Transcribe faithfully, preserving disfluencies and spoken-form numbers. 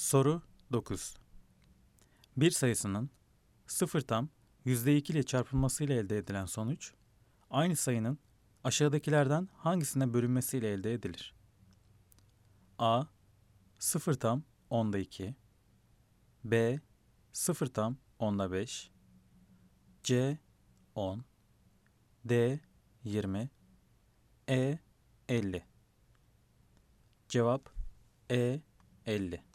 Soru dokuz. Bir sayısının sıfır tam yüzde iki ile çarpılmasıyla elde edilen sonuç, aynı sayının aşağıdakilerden hangisine bölünmesiyle elde edilir? A. sıfır tam onda iki, B. sıfır tam onda beş, C. on, D. yirmi, E. elli. Cevap E. elli.